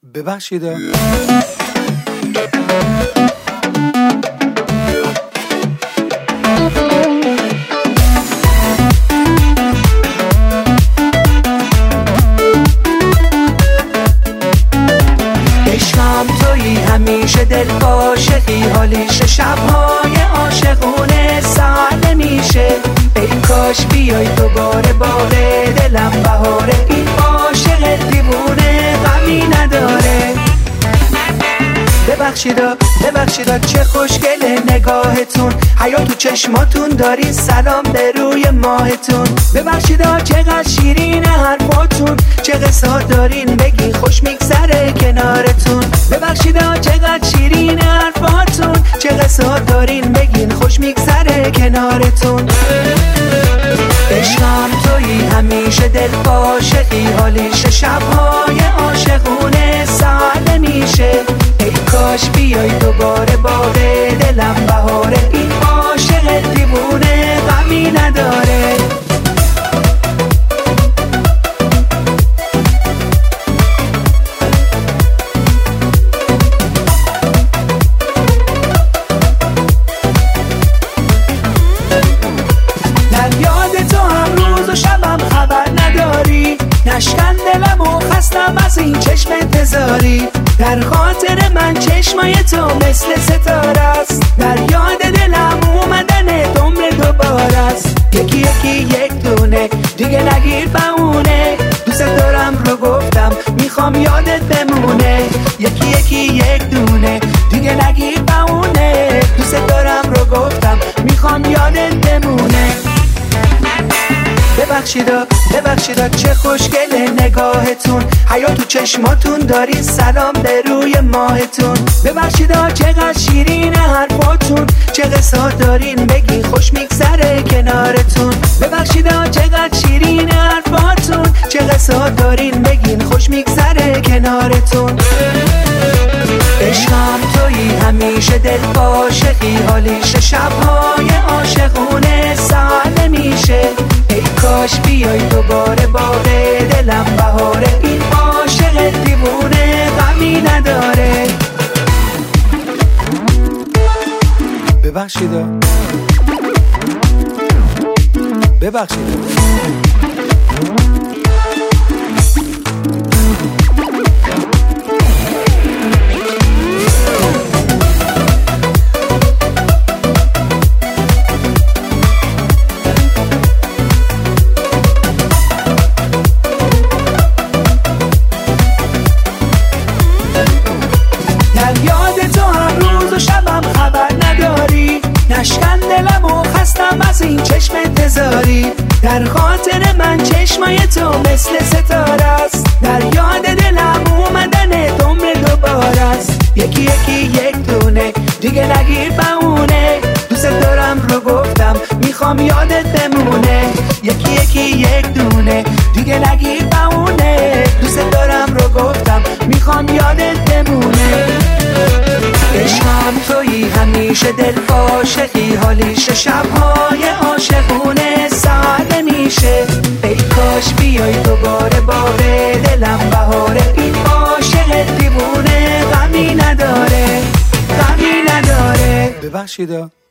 ببخشید. عشقم تویی همیشه دل عاشقی، حالیش شبهای عاشقونه سر نمیشه. ای کاش بیای دوباره باغ دلم بهاره، این عاشق دیوونه غمی نداره. ببخشیدا چه خوشگله نگاهتون، حیا تو چشماتون داری سلام به روی ماهتون. ببخشیدا چقدر شیرین حرفاتون، چه قصه دارین بگین خوش میگذره کنارتون. ببخشیدا چقدر شیرین حرفاتون، چه قصه دارین بگین خوش میگذره کنارتون. عشقم تویی همیشه دل عاشقی، حالیش شبهای عاشقونه سر نمیشه. ای کاش بیای دوباره باغ دلم بهاره، این عاشق دیوونه غمی نداره. در یاد تو هم روز و شبم خبر نداری، نشکن دلم و خستم از این چشم انتظاری. در خاطر من چشمای تو مثل ستاره است، در یاد دلم اومدن عمر دوباره است. یکی یک دونه دیگه نگیر بمونه، دوست دارم رو گفتم میخوام یادت بمونه. یکی یک دونه دیگه نگیر بمونه، دوست دارم رو گفتم میخوام یادت بمونه. ببخشیدا چه خوشگله نگاهتون، حیا تو چشماتون داری سلام به روی ماهتون. ببخشیدا چقدر شیرین حرفاتون، چه قصه دارین بگین خوش میگذره کنارتون. ببخشیدا چقدر شیرین حرفاتون، چه قصه دارین بگین خوش میگذره کنارتون. عشقم تویی همیشه دل عاشقی، حالیش شبهای عاشقونه سر نمیشه. ای کاش بیای دوباره باغ دلم بهاره، این عاشق دیوونه غمی نداره. ببخشید. نشکن دلم و خستم از این چشم انتظاری. در خاطر من چشمای تو مثل ستاره است، در یاد دلم اومدن عمر دوباره است. یکی یک دونه دیگه نگیر بمونه، دوست دارم رو گفتم میخوام یادت بمونه. یکی یک دونه دیگه نگیر بمونه، دوست دارم رو گفتم میخوام یادت بمونه. عشقم تویی همیشه دل عاشقی، حالیش شبهای عاشقونه سر نمیشه. ای کاش بیای دوباره باغ دلم بهاره، این عاشق دیوونه غمی نداره. ببخشید.